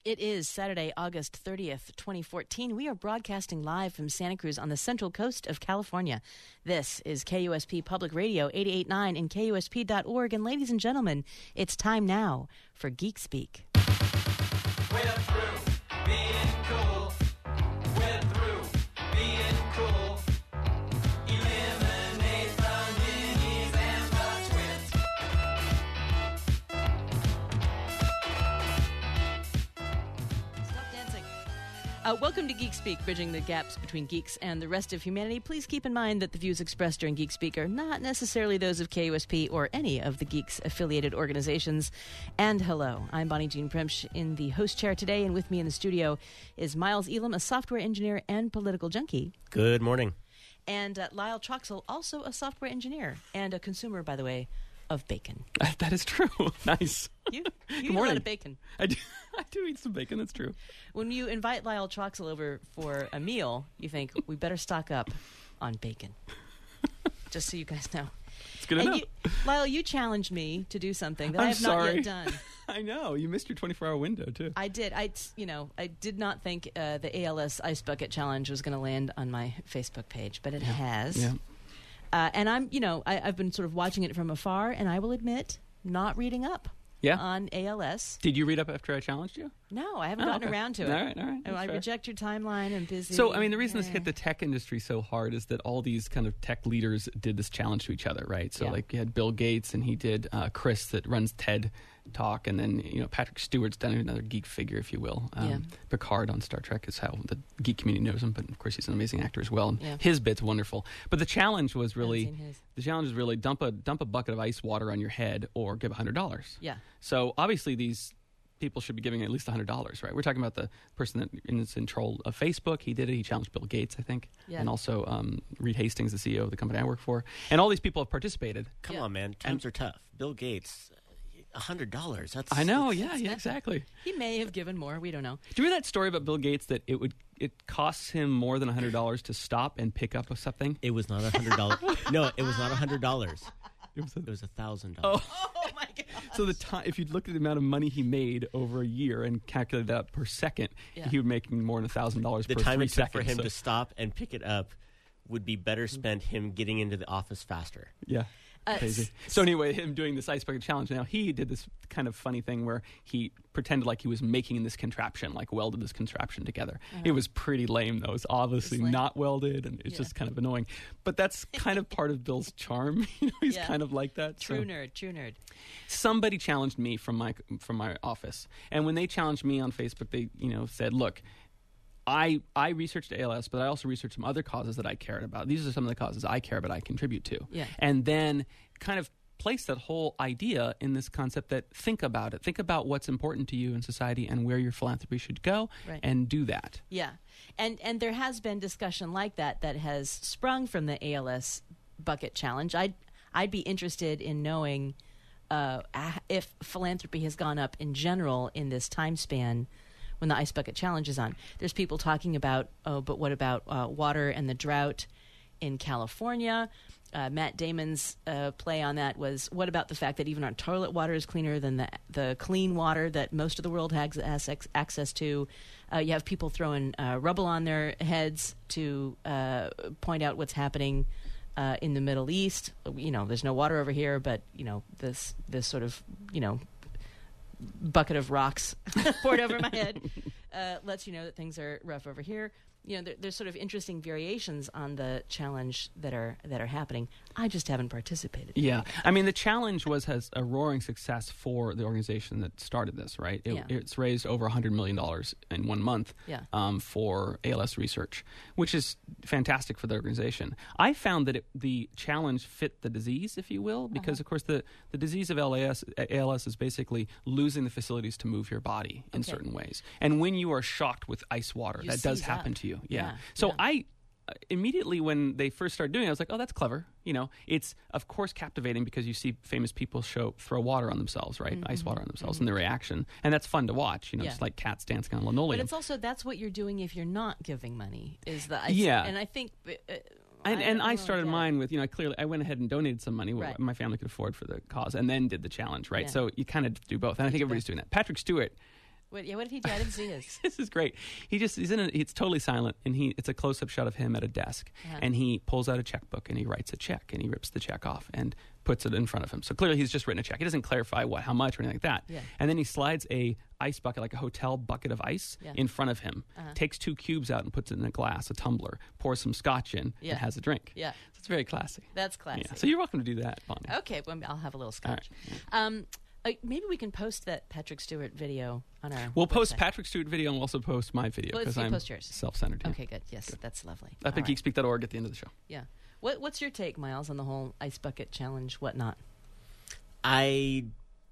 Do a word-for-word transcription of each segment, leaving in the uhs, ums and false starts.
It is Saturday, August thirtieth, twenty fourteen. We are broadcasting live from Santa Cruz on the central coast of California. This is K U S P Public Radio eighty-eight point nine and K U S P dot org. And ladies and gentlemen, it's time now for Geek Speak. We're through being cool. We're through being cool. Eliminate the minis and the twins. Stop dancing. Uh, welcome to Geek Speak, bridging the gaps between geeks and the rest of humanity. Please keep in mind that the views expressed during Geek Speak are not necessarily those of K U S P or any of the Geeks-affiliated organizations. And hello, I'm Bonnie Jean Primsch in the host chair today, and with me in the studio is Miles Elam, a software engineer and political junkie. Good morning. And uh, Lyle Troxel, also a software engineer and a consumer, by the way, of bacon. That is true. Nice. You, you Good eat a morning. lot of bacon. I do, I do eat some bacon, that's true. When you invite Lyle Troxel over for a meal, you think, we better stock up on bacon. Just so you guys know. It's good And enough. you, Lyle, you challenged me to do something that I I'm have sorry. not yet done. I know. You missed your twenty-four hour window, too. I did. I, you know, I did not think uh, the A L S Ice Bucket Challenge was going to land on my Facebook page, but it has. Yeah. Uh, and I'm, you know, I, I've been sort of watching it from afar, and I will admit, not reading up Yeah? on A L S. Did you read up after I challenged you? No, I haven't Oh, gotten okay. around to it. All right, all right. And That's I fair. reject your timeline. I'm busy. So, I mean, the reason this Yeah. hit the tech industry so hard is that all these kind of tech leaders did this challenge to each other, right? So, Yeah. like, you had Bill Gates, and he did uh, Chris that runs TED Talk, and then, you know, Patrick Stewart's done another geek figure, if you will. Um, Yeah. Picard on Star Trek is how the geek community knows him, but, of course, he's an amazing actor as well. And Yeah. his bit's wonderful. But the challenge was really... seen his. The challenge is really dump a dump a bucket of ice water on your head or give one hundred dollars. Yeah. So obviously these people should be giving at least one hundred dollars, right? We're talking about the person that is in control of Facebook. He did it. He challenged Bill Gates, I think. Yeah. And also um, Reed Hastings, the C E O of the company I work for. And all these people have participated. Come Yeah. on, man. Times are tough. Bill Gates, a hundred dollars. That's I know, that's- yeah, yeah, exactly. He may have given more. We don't know. Do you remember that story about Bill Gates that it would it costs him more than one hundred dollars to stop and pick up something? It was not a hundred dollars. No, it was not a hundred dollars. It was a- It was a thousand dollars. Oh, my God. So the time, if you looked at the amount of money he made over a year and calculated that per second, Yeah. he would make more than a thousand dollars The per time three it took seconds. for him so- to stop and pick it up would be better spent him getting into the office faster. Yeah. Uh, Crazy. So anyway, him doing this ice bucket challenge. Now he did this kind of funny thing where he pretended like he was making this contraption, like welded this contraption together. It was pretty lame though. It's obviously It's lame. not welded, and it's Yeah. just kind of annoying. But that's kind of part of Bill's charm. You know, he's Yeah. kind of like that. True so. nerd. True nerd. Somebody challenged me from my from my office, and when they challenged me on Facebook, they you know said, "Look, I I researched A L S, but I also researched some other causes that I cared about. These are some of the causes I care about, I contribute to." Yeah. And then kind of place that whole idea in this concept that think about it, think about what's important to you in society and where your philanthropy should go, Right. and do that. Yeah, and and there has been discussion like that that has sprung from the A L S Bucket Challenge. I'd I'd be interested in knowing uh, a- if philanthropy has gone up in general in this time span when the Ice Bucket Challenge is on. There's people talking about, oh, but what about uh, water and the drought in California? Uh, Matt Damon's uh, play on that was, what about the fact that even our toilet water is cleaner than the the clean water that most of the world has ac- access to? Uh, you have people throwing uh, rubble on their heads to uh, point out what's happening uh, in the Middle East. You know, there's no water over here, but, you know, this this sort of, you know, bucket of rocks poured over my head uh, lets you know that things are rough over here. You know, there, there's sort of interesting variations on the challenge that are that are happening. I just haven't participated. Yeah. I mean, the challenge was has a roaring success for the organization that started this, right? It, Yeah. It's raised over one hundred million dollars in one month Yeah. um, for A L S research, which is fantastic for the organization. I found that it, the challenge fit the disease, if you will, because, Uh-huh. of course, the, the disease of L A S, A L S is basically losing the facilities to move your body in Okay. certain ways. And when you are shocked with ice water, You that does seize happen up. to you. Yeah. Yeah. So Yeah. I uh, immediately when they first started doing it, I was like, oh, that's clever. You know, it's of course captivating because you see famous people show throw water on themselves, right? Ice water on themselves and the reaction. And that's fun to watch, you know, Mm-hmm. Yeah. just like cats dancing on linoleum. But it's also, that's what you're doing if you're not giving money, is the ice. Yeah. And I think... Uh, And, and I don't started get it. mine with, you know, I clearly, I went ahead and donated some money, what Right. my family could afford for the cause, and then did the challenge, right? Yeah. So you kind of do both. And I think do everybody's both. doing that. Patrick Stewart What, yeah, what did he do? I didn't see his. This is great. He just he's in a, it's totally silent, and he it's a close up shot of him at a desk, Uh-huh. and he pulls out a checkbook and he writes a check and he rips the check off and puts it in front of him. So clearly he's just written a check. He doesn't clarify what how much or anything like that. Yeah. And then he slides a ice bucket, like a hotel bucket of ice, Yeah. in front of him. Uh-huh. Takes two cubes out and puts it in a glass, a tumbler. Pours some scotch in Yeah. and has a drink. Yeah. So it's very classy. That's classy. Yeah. So you're welcome to do that, Bonnie. Okay, well, I'll have a little All scotch. right. Um, uh, maybe we can post that Patrick Stewart video on our. We'll post website. Patrick Stewart video and we'll also post my video Well, because let's see, I'm post yours. self-centered. yeah. Okay, good. Yes, that's lovely. Up All at right. geekspeak dot org at the end of the show. Yeah. What What's your take, Miles, on the whole ice bucket challenge, whatnot? I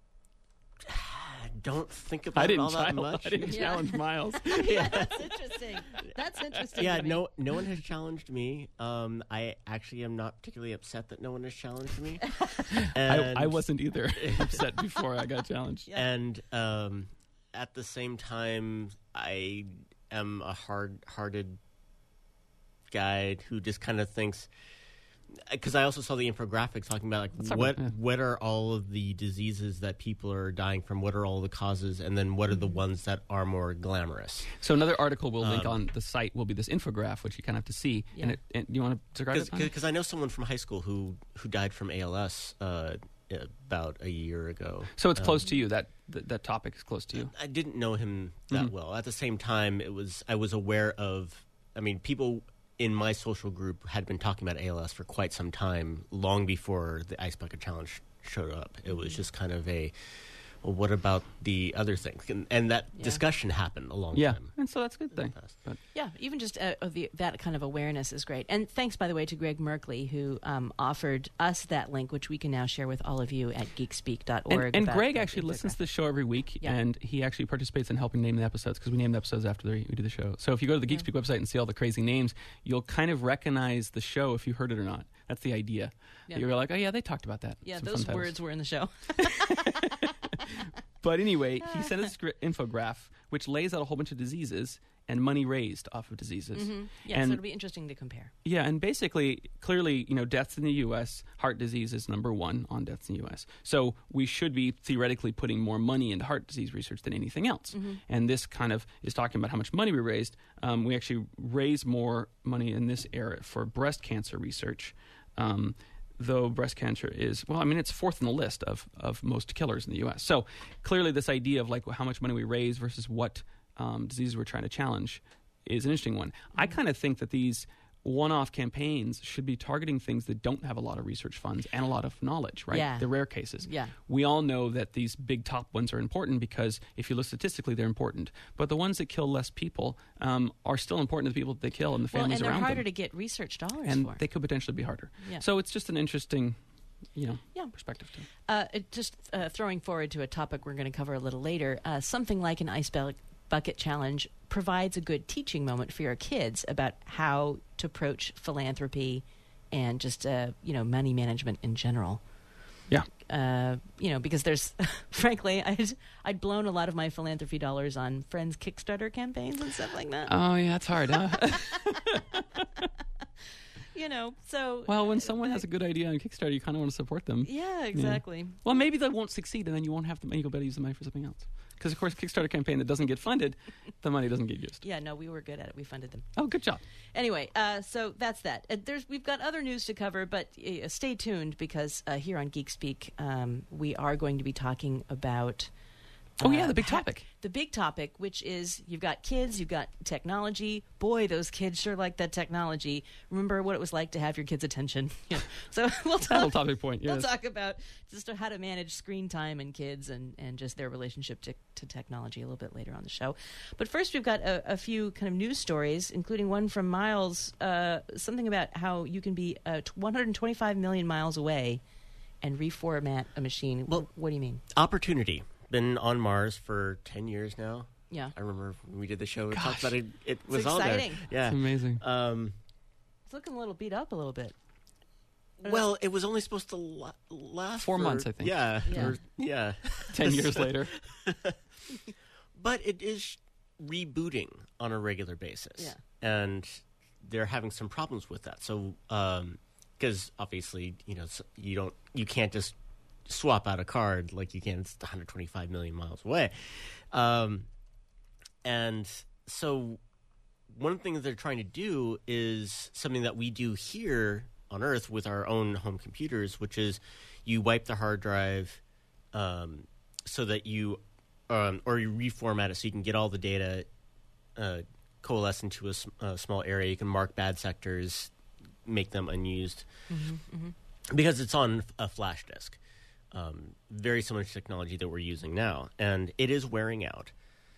don't think about I it didn't, all that challenge, much. I didn't Yeah. challenge Miles. yeah, that's interesting. That's interesting. Yeah, to me. no, no one has challenged me. Um, I actually am not particularly upset that no one has challenged me. I, And, I wasn't either upset before I got challenged. Yeah. and um, at the same time, I am a hard-hearted guy who just kind of thinks. Because I also saw the infographic talking about Let's like talk what about- yeah. what are all of the diseases that people are dying from? What are all the causes? And then what are the ones that are more glamorous? So another article we'll link Um, on the site will be this infograph, which you kind of have to see. Yeah. And, it, and you want to describe it? Bonnie? Because I know someone from high school who who died from A L S uh, about a year ago. So it's Um, close to you. That, that that topic is close to you. I didn't know him that Mhm. well. At the same time, it was I was aware of. I mean, people in my social group had been talking about A L S for quite some time, long before the Ice Bucket Challenge showed up. It was just kind of a, well, what about the other things? And, and that Yeah. discussion happened a long Yeah, time. and so that's a good in the thing. past. But Yeah, even just uh, of the, that kind of awareness is great. And thanks, by the way, to Greg Merkley, who um, offered us that link, which we can now share with all of you at geekspeak dot org. and, and about Greg that actually listens to infographic. the show every week, Yeah. and he actually participates in helping name the episodes because we name the episodes after we do the show. So if you go to the Yeah. Geekspeak website and see all the crazy names, you'll kind of recognize the show if you heard it or not. That's the idea. Yeah. You're like, oh yeah, they talked about that. Yeah, Some fun those titles. words were in the show. But anyway, he sent us an infograph which lays out a whole bunch of diseases and money raised off of diseases. hmm Yeah, And- so it'll be interesting to compare. Yeah, and basically, clearly, you know, deaths in the U S, heart disease is number one on deaths in the U S. So we should be theoretically putting more money into heart disease research than anything else. Mm-hmm. And this kind of is talking about how much money we raised. Um, we actually raised more money in this era for breast cancer research. Um, though breast cancer is, well, I mean, it's fourth in the list of, of most killers in the U S. So clearly this idea of like how much money we raise versus what um, diseases we're trying to challenge is an interesting one. I kind of think that these one-off campaigns should be targeting things that don't have a lot of research funds and a lot of knowledge, right? Yeah. The rare cases. Yeah. We all know that these big top ones are important because if you look statistically, they're important. But the ones that kill less people um, are still important to the people that they kill and the Well, families and they're around harder them. to get research dollars and for. they could potentially be harder. Yeah. So it's just an interesting, you know, Yeah. perspective too. Uh, it just uh, throwing forward to a topic we're going to cover a little later, uh, something like an ice bu- bucket challenge provides a good teaching moment for your kids about how to approach philanthropy and just uh, you know money management in general. Yeah. Uh, you know, because there's, frankly, I'd, I'd blown a lot of my philanthropy dollars on friends' Kickstarter campaigns and stuff like that. Oh, yeah, it's hard, huh? you know, so Well, when someone has a good idea on Kickstarter, you kind of want to support them. yeah, exactly. Well, maybe they won't succeed, and then you won't have the money. You'll be able to use the money for something else. Because, of course, Kickstarter campaign that doesn't get funded, the money doesn't get used. Yeah, no, we were good at it. We funded them. Oh, good job. Anyway, uh, so that's that. Uh, there's we've got other news to cover, but uh, stay tuned because uh, here on Geek Speak, um, we are going to be talking about. Oh, yeah, uh, the big ha- topic. The big topic, which is you've got kids, you've got technology. Boy, those kids sure like that technology. Remember what it was like to have your kids' attention. Yeah. So we'll That'll talk. topic point, We'll yes. talk about just how to manage screen time in kids and, and just their relationship to, to technology a little bit later on the show. But first, we've got a, a few kind of news stories, including one from Miles, uh, something about how you can be uh, t- one hundred twenty-five million miles away and reformat a machine. Well- what do you mean? Opportunity. Been on Mars for ten years now. Yeah. I remember when we did the show, we Gosh. talked about it. It was all exciting. there. Yeah. It's amazing. Um, It's looking a little beat up a little bit. well, it was only supposed to la- last Four for- months, I think. Yeah. Yeah. or- yeah. Ten years later. But it is rebooting on a regular basis. Yeah. And they're having some problems with that. So, because obviously, you know, s- you don't, you can't just swap out a card like you can. It's one hundred twenty-five million miles away. Um, and so one of the things they're trying to do is something that we do here on Earth with our own home computers, which is you wipe the hard drive um, so that you, um, or you reformat it so you can get all the data uh, coalesce into a, s- a small area. You can mark bad sectors, make them unused, because it's on a flash disk. Um, very similar to technology that we're using now, and it is wearing out.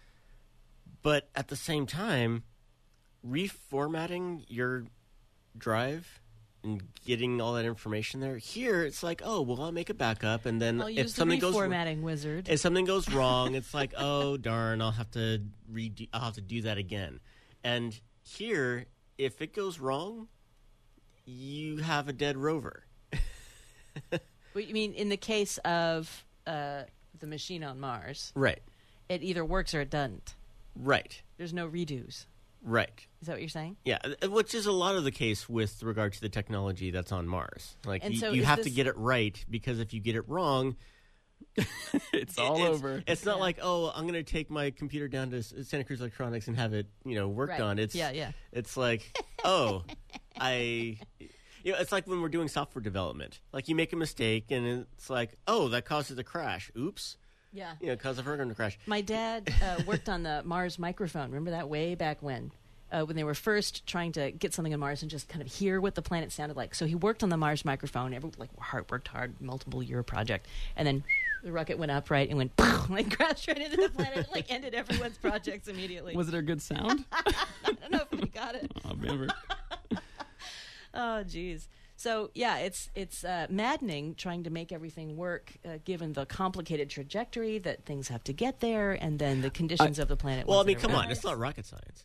But at the same time, reformatting your drive and getting all that information there, here it's like, oh, well, I'll make a backup, and then I'll if use the something goes reformatting wizard. if something goes wrong, it's like, oh darn, I'll have to redo, I'll have to do that again. And here, if it goes wrong, you have a dead rover. What you mean in the case of uh, the machine on Mars? Right, It either works or it doesn't. right, There's no redos. right. Is that what you're saying? Yeah, uh, which is a lot of the case with regard to the technology that's on Mars. Like, And you, so you is have to this- get it right, because if you get it wrong, It's all it's, over. It's not Yeah. like, oh, I'm going to take my computer down to S- Santa Cruz Electronics and have it, you know, worked Right. on. It's Yeah, yeah. It's like, oh, I, you know, it's like when we're doing software development. Like, you make a mistake, and it's like, oh, that causes a crash. Oops, Yeah. you know, it caused a program to crash. My dad uh, worked on the Mars microphone. Remember that way back when? Uh, when they were first trying to get something on Mars and just kind of hear what the planet sounded like. So he worked on the Mars microphone. Every, like hard, worked hard, multiple year project, and then the rocket went up right and went like crashed right into the planet. It, like ended everyone's projects immediately. Was it a good sound? I don't know if we got it. Oh, remember. Oh, geez. So yeah, it's it's uh, maddening trying to make everything work, uh, given the complicated trajectory that things have to get there, and then the conditions of the planet. Well, I once mean, it come on, arrives. it's not rocket science.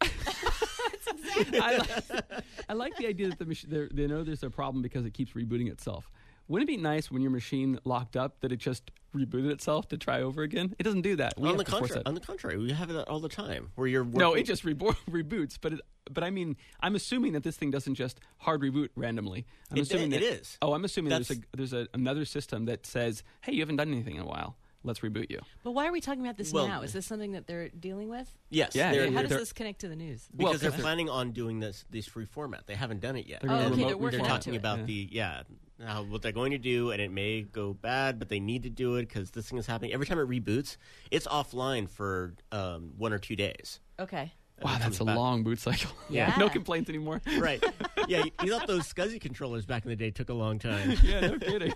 I, like, I like the idea that the mach- they're- they know there's a problem because it keeps rebooting itself. Wouldn't it be nice when your machine locked up that it just rebooted itself to try over again? It doesn't do that. We on have the to force contrary, that. on the contrary, we have that all the time, where you're working, No, it just rebo- reboots. But it, but I mean, I'm assuming that this thing doesn't just hard reboot randomly. I'm It- assuming it that, is. Oh, I'm assuming there's a That's- there's a, another system that says, hey, you haven't done anything in a while. Let's reboot you. But why are we talking about this Well- now? Is this something that they're dealing with? yes, Yeah, they're, yeah, How does they're- this connect to the news? because Well, they're 'cause- planning on doing this this reformat. They haven't done it yet. They're Oh, gonna okay, remote- they're working They're on reformat talking it. about Yeah. the yeah how, what they're going to do, and it may go bad, but they need to do it because this thing is happening every time it reboots. It's offline for um, one or two days. Okay. and Wow, then that's comes a back. long boot cycle. Yeah. no complaints anymore. Right? Yeah, you, you thought those SCSI controllers back in the day took a long time. yeah, no kidding.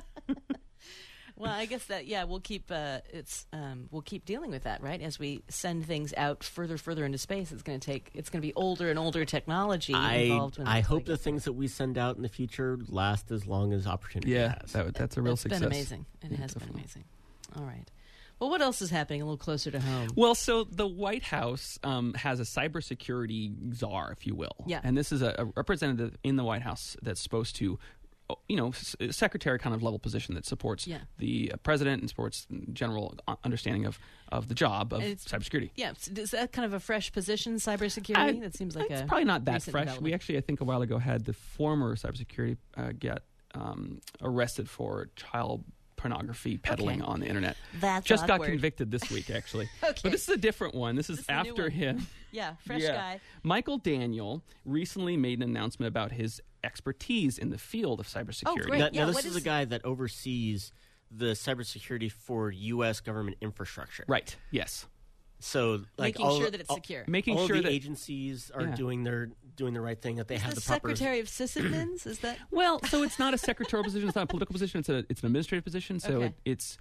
Well, I guess that yeah, we'll keep uh, it's um, we'll keep dealing with that, right? As we send things out further, further into space, it's going to take it's going to be older and older technology I involved. When I it hope the gets things that we send out in the future last as long as opportunity Yeah, has. that, that's a real It's success. been amazing. It Yeah, has been definitely. amazing. All right. Well, what else is happening a little closer to home? Well, so the White House um, has a cybersecurity czar, if you will. Yeah. And this is a, a representative in the White House that's supposed to, oh, you know, s- secretary kind of level position that supports Yeah. the uh, president and supports general uh, understanding of, of the job of And it's- cybersecurity. Yeah, s- is that kind of a fresh position, cybersecurity? I- that seems like it's a probably not that recent fresh. We development. actually, I think, a while ago had the former cybersecurity uh, get um, arrested for child pornography peddling Okay. on the internet. That's Just got awkward. convicted this week, actually. Okay. But this is a different one. This is This is a new after one. him. Yeah, fresh Yeah. guy. Michael Daniel recently made an announcement about his expertise in the field of cybersecurity. Oh, great. Now, Yeah, now this what is is- a guy that oversees the cybersecurity for U S government infrastructure. Right. Yes. So, like, Making all, sure that it's all- secure. Making all sure the that agencies are Yeah. doing their doing the right thing. That they have the, the proper. Secretary of Sysadmins? Is that? well, so it's not a secretarial position. It's not a political position. It's a it's an administrative position. So Okay. it, it's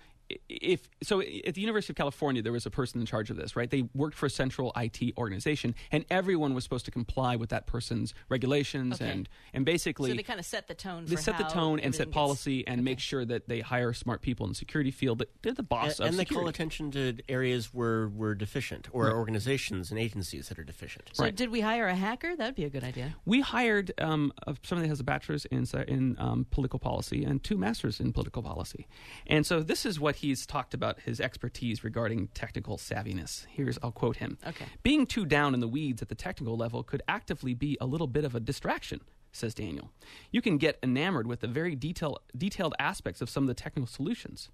if so at the University of California there was a person in charge of this, right? They worked for a central I T organization, and everyone was supposed to comply with that person's regulations Okay. and and basically So they kind of set the tone. they for set the how tone and everything set gets- policy and make Okay. sure that they hire smart people in the security field. That they're the boss And, of and they call security. attention to areas where we're deficient, or Right. organizations and agencies that are deficient. So Right. did we hire a hacker? That'd be a good idea. We hired um, a- somebody that has a bachelor's in sci- in um, political policy and two masters in political policy, and so this is what he's talked about his expertise regarding technical savviness. Here's I'll quote him: Okay. "Being too down in the weeds at the technical level could actively be a little bit of a distraction," says Daniel. "You can get enamored with the very detail, detailed aspects of some of the technical solutions.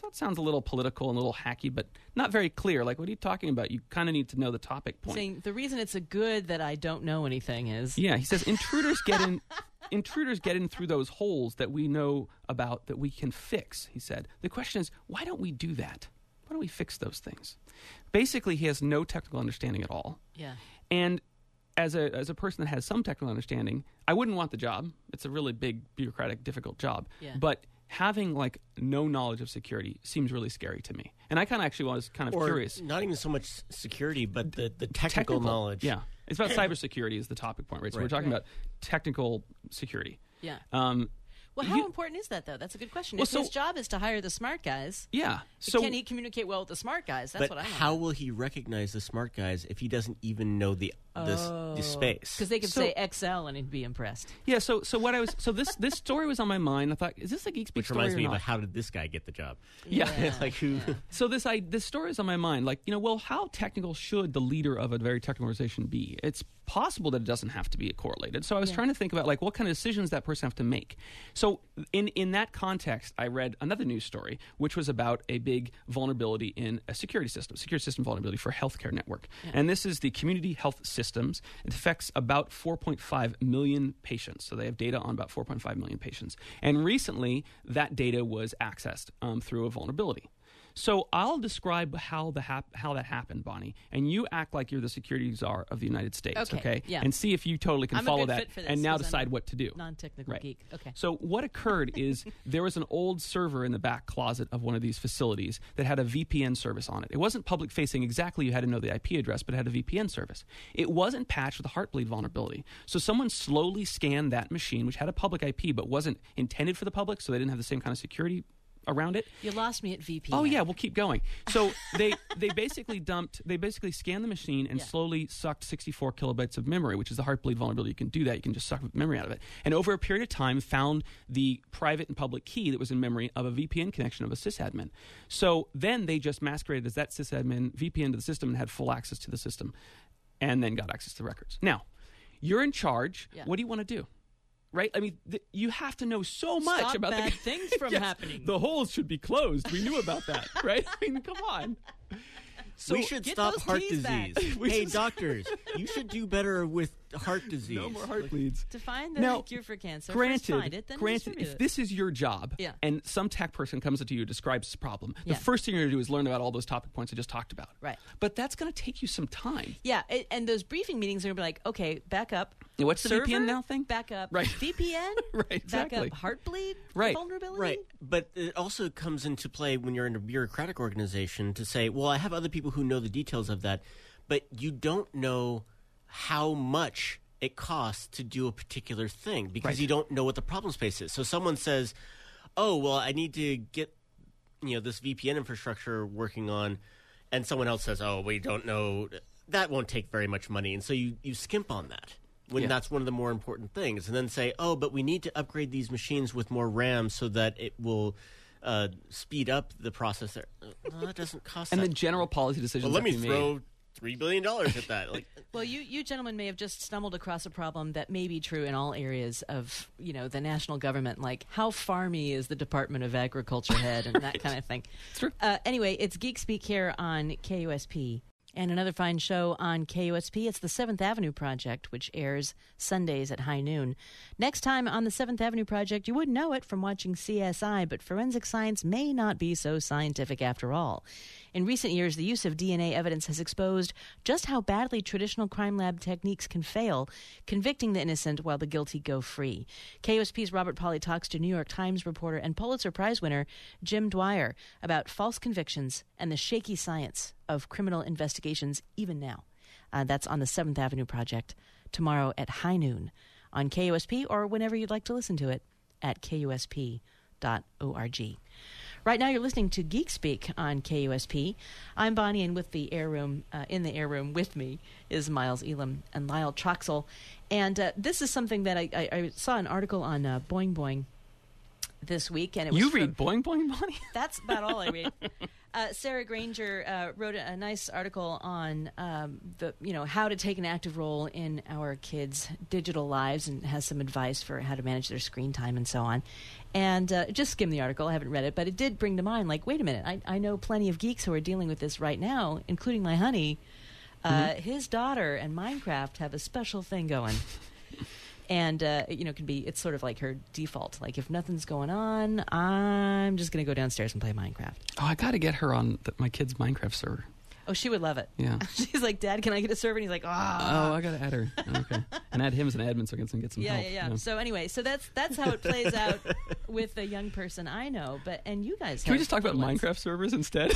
So that sounds a little political and a little hacky, but not very clear. Like, what are you talking about? You kind of need to know the topic point. Saying the reason it's a good that I don't know anything is Yeah, he says intruders get in. Intruders get in through those holes that we know about that we can fix. He said. The question is, why don't we do that? Why don't we fix those things? Basically, he has no technical understanding at all. yeah. And as a as a person that has some technical understanding, I wouldn't want the job. It's a really big, bureaucratic, difficult job. Yeah. But having like no knowledge of security seems really scary to me. And I kind of actually was kind of or curious. not even so much security, but the, the technical, knowledge. Yeah, it's about cybersecurity is the topic point, right? So Right. we're talking Right. about technical security. Yeah. Um, Well, how you- important is that, though? That's a good question. Well, if his so- job is to hire the smart guys, yeah. So can he communicate well with the smart guys? That's But what I want. how will he recognize the smart guys if he doesn't even know the the, Oh. the space? Because they could So- say X L and he'd be impressed. yeah. So so what I was so this this story was on my mind. I thought, is this a Geek Speak Which story reminds or me not? about how did this guy get the job? Yeah. like who? So this I this story is on my mind. Like, you know, well, how technical should the leader of a very technical organization be? It's possible that it doesn't have to be correlated. So I was Yeah. trying to think about like what kind of decisions that person have to make. So in in that context, I read another news story which was about a big vulnerability in a security system, security system vulnerability for a healthcare network. And this is the Community Health Systems. It affects about four point five million patients. So they have data on about four point five million patients. And recently, that data was accessed um, through a vulnerability. So I'll describe how the hap- how that happened, Bonnie, and you act like you're the security czar of the United States, Okay, okay? yeah. And see if you totally can I'm a follow good that, fit for this and now 'cause I'm decide a what to do. Non-technical Right. geek. Okay. So what occurred is there was an old server in the back closet of one of these facilities that had a V P N service on it. It wasn't public facing exactly. You had to know the I P address, but it had a V P N service. It wasn't patched with a Heartbleed vulnerability. So someone slowly scanned that machine, which had a public I P, but wasn't intended for the public, so they didn't have the same kind of security around it. You lost me at V P N. Oh yeah, we'll keep going. So they they basically dumped, they basically scanned the machine and Yeah. slowly sucked sixty-four kilobytes of memory, which is the Heartbleed vulnerability. You can do that. You can just suck memory out of it. And over a period of time, found the private and public key that was in memory of a V P N connection of a sysadmin. So then they just masqueraded as that sysadmin V P N to the system and had full access to the system, and then got access to the records. Now, you're in charge. Yeah. What do you want to do? Right? I mean, th- you have to know so much Stop about bad the things from Yes, happening. The holes should be closed. We knew about that, right? I mean, come on. So we should get stop those heart keys back. disease. We hey, should- doctors, you should do better with heart disease. no more heart bleeds. To find the Now, cure for cancer, Granted, first find it, then granted, distribute if it. this is your job, Yeah. and some tech person comes up to you and describes this problem, Yeah. the first thing you're going to do is learn about all those topic points I just talked about. Right. But that's going to take you some time. Yeah, it, and those briefing meetings are going to be like, okay, back up. Yeah, what's the V P N Server, now thing? Back up. Right. V P N? Right, exactly. Back up Heartbleed Right. vulnerability? Right, but it also comes into play when you're in a bureaucratic organization to say, well, I have other people who know the details of that, but you don't know how much it costs to do a particular thing because Right. you don't know what the problem space is. So someone says, oh, well, I need to get you know this V P N infrastructure working on, and someone else says, oh, we don't know. That won't take very much money, and so you, you skimp on that. When Yeah. that's one of the more important things, and then say, "Oh, but we need to upgrade these machines with more RAM so that it will uh, speed up the process." There, no, that doesn't cost. And that. the general policy decisions well, let me have to be throw made. three billion dollars at that. Like, Well, you, you gentlemen may have just stumbled across a problem that may be true in all areas of, you know, the national government, like how farmy is the Department of Agriculture head and that kind of thing. It's true. Uh, anyway, it's Geek Speak here on K U S P. And another fine show on K U S P. It's the Seventh Avenue Project, which airs Sundays at high noon. Next time on the Seventh Avenue Project, you wouldn't know it from watching C S I, but forensic science may not be so scientific after all. In recent years, the use of D N A evidence has exposed just how badly traditional crime lab techniques can fail, convicting the innocent while the guilty go free. K U S P's Robert Polly talks to New York Times reporter and Pulitzer Prize winner Jim Dwyer about false convictions and the shaky science of criminal investigations even now. Uh, that's on the Seventh Avenue Project tomorrow at high noon on K U S P or whenever you'd like to listen to it at K U S P dot org. Right now, you're listening to Geek Speak on K U S P. I'm Bonnie, and with the air room, uh, in the air room with me is Miles Elam and Lyle Troxel. And uh, this is something that I, I, I saw an article on uh, Boing Boing this week, and it was You from- read Boing Boing, Bonnie? That's about all I read. Uh, Sarah Granger uh, wrote a, a nice article on um, the you know how to take an active role in our kids' digital lives, and has some advice for how to manage their screen time and so on. And uh, just skim the article. I haven't read it, but it did bring to mind, like, wait a minute, I, I know plenty of geeks who are dealing with this right now, including my honey. Uh, Mm-hmm. His daughter and Minecraft have a special thing going. And, uh, you know, it can be, it's sort of like her default. Like, if nothing's going on, I'm just going to go downstairs and play Minecraft. Oh, I got to get her on the, my kid's Minecraft server. Oh, she would love it. Yeah. She's like, Dad, can I get a server? And he's like, ah. Oh, I got to add her. Okay. And add him as an admin so I can get some Yeah, help. yeah, yeah. So anyway, so that's that's how it plays out with a young person I know. But and you guys, Can we have just talk about little ones. Minecraft servers instead?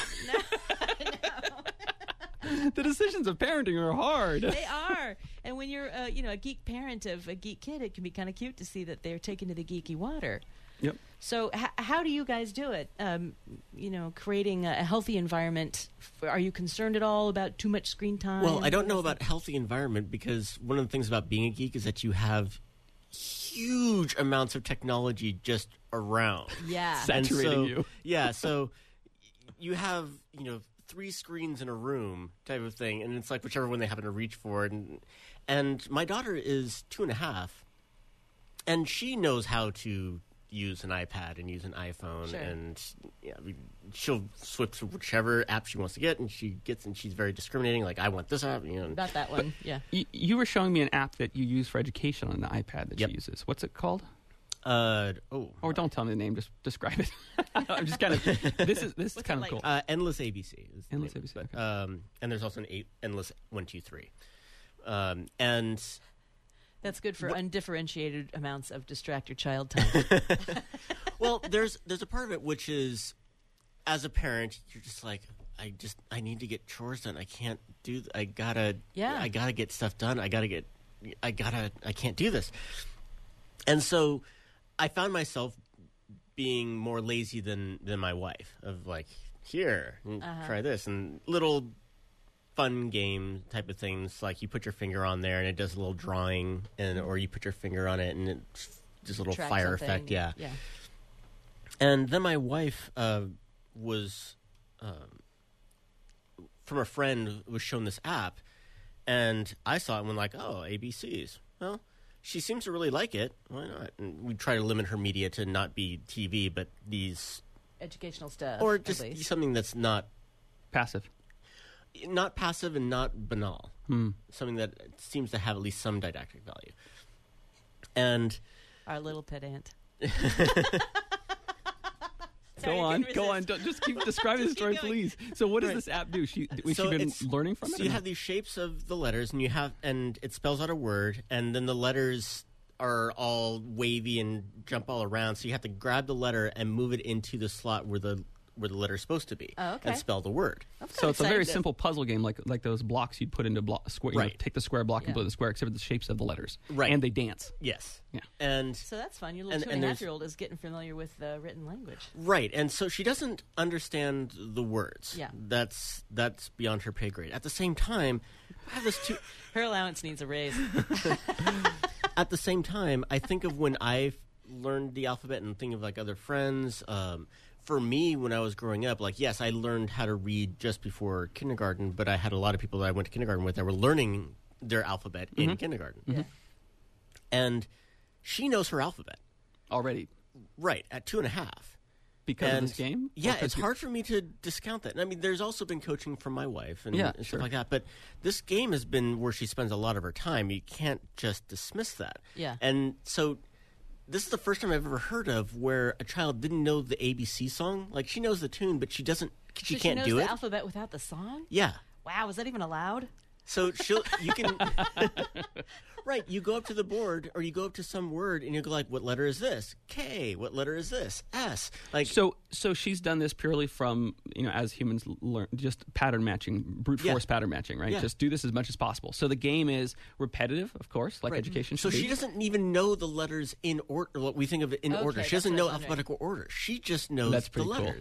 The decisions of parenting are hard. They are, and when you're, uh, you know, a geek parent of a geek kid, it can be kind of cute to see that they're taken to the geeky water. Yep. So, h- how do you guys do it? Um, you know, creating a, a healthy environment. F- Are you concerned at all about too much screen time? Well, I don't know about healthy environment, because one of the things about being a geek is that you have huge amounts of technology just around. Yeah. And Saturating so- you. Yeah, so you have, you know, three screens in a room type of thing, and it's like whichever one they happen to reach for. And, and my daughter is two and a half, and she knows how to use an iPad and use an iPhone, Sure. and yeah, we- she'll switch to whichever app she wants to get, and she gets, and she's very discriminating. Like, I want this app, you know. Not that one. Yeah. You, you were showing me an app that you use for education on the iPad that Yep. she uses. What's it called? Uh oh, Or don't tell me the name, just describe it. I'm just kind of, this is this is What's it kind of like? cool. uh, Endless A B C. Is the Endless name. A B C, But, okay. um, and there's also an eight, Endless One Two Three, um, and That's good for undifferentiated amounts of distract your child time. well, there's there's a part of it which is, as a parent, you're just like, I just I need to get chores done. I can't do. th- I gotta. Yeah. I gotta get stuff done. I gotta get. I gotta. I can't do this. And so, I found myself being more lazy than than my wife. Of like, here, mm, Uh-huh. try this, and little fun game type of things. Like you put your finger on there and it does a little drawing, and or you put your finger on it and it's just a little Track fire something. effect. Yeah. Yeah. And then my wife uh, was, um, from a friend, was shown this app, and I saw it and went like, oh, A B Cs. Well, she seems to really like it. Why not? And we try to limit her media to not be T V, but these, Educational stuff. or at just least. something that's not Passive. not passive and not banal. Hmm. Something that seems to have at least some didactic value. And Our little pedant. Go on, go on. Don't, just keep describing the Just story, keep going. please. So, what does Right. this app do? She, has So she been it's- learning from it? So or you not? have these shapes of the letters, and you have, and it spells out a word, and then the letters are all wavy and jump all around. So you have to grab the letter and move it into the slot where the where the letter is supposed to be, Oh, okay. and spell the word. That's So it's a very exciting. simple puzzle game, like like those blocks you'd put into block square. You know, Right. take the square block Yeah. and put it in the square, except for the shapes of the letters. Right. And they dance. Yes. Yeah. And So that's fun. Your little And- two and and a there's- half year old is getting familiar with the written language. right, and so she doesn't understand the words. Yeah. That's that's beyond her pay grade. At the same time, I have this two. Her allowance needs a raise. At the same time, I think of when I learned the alphabet and think of like other friends. Um, for me, when I was growing up, like, yes, I learned how to read just before kindergarten, but I had a lot of people that I went to kindergarten with that were learning their alphabet in kindergarten. Yeah. And she knows her alphabet. Already. Right, at two and a half. Because And of this game? Or Yeah, 'cause it's you- hard for me to discount that. And I mean, there's also been coaching from my wife and, Yeah, and sure. stuff like that. But this game has been where she spends a lot of her time. You can't just dismiss that. Yeah. And so this is the first time I've ever heard of where a child didn't know the A B C song. Like, she knows the tune, but she doesn't. She So can't knows do the it. alphabet without the song? Yeah. Wow, is that even allowed? So she'll you can right. You go up to the board, or you go up to some word, and you go like, "What letter is this? K. What letter is this? S." Like, So, so she's done this purely from, you know, as humans learn, just pattern matching, brute Yeah. force pattern matching, right? Yeah. Just do this as much as possible. So the game is repetitive, of course, like right. education So should she be. doesn't even know the letters in order. What we think of it in Okay, order. She that's doesn't what I know was wondering. alphabetical order. She just knows That's the pretty cool. letters.